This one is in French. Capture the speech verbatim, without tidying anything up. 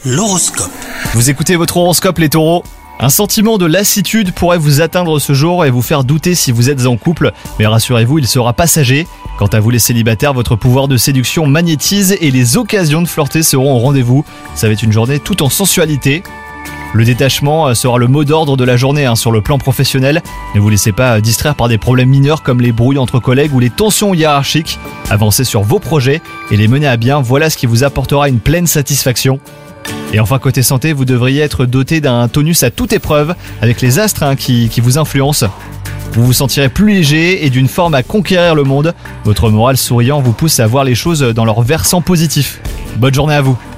L'horoscope. Vous écoutez votre horoscope les taureaux ? Un sentiment de lassitude pourrait vous atteindre ce jour et vous faire douter si vous êtes en couple, mais rassurez-vous, il sera passager. Quant à vous les célibataires, votre pouvoir de séduction magnétise et les occasions de flirter seront au rendez-vous. Ça va être une journée toute en sensualité. Le détachement sera le mot d'ordre de la journée hein, sur le plan professionnel. Ne vous laissez pas distraire par des problèmes mineurs comme les brouilles entre collègues ou les tensions hiérarchiques. Avancez sur vos projets et les mener à bien, voilà ce qui vous apportera une pleine satisfaction. Et enfin côté santé, vous devriez être doté d'un tonus à toute épreuve avec les astres hein, qui, qui vous influencent. Vous vous sentirez plus léger et d'une forme à conquérir le monde. Votre moral souriant vous pousse à voir les choses dans leur versant positif. Bonne journée à vous.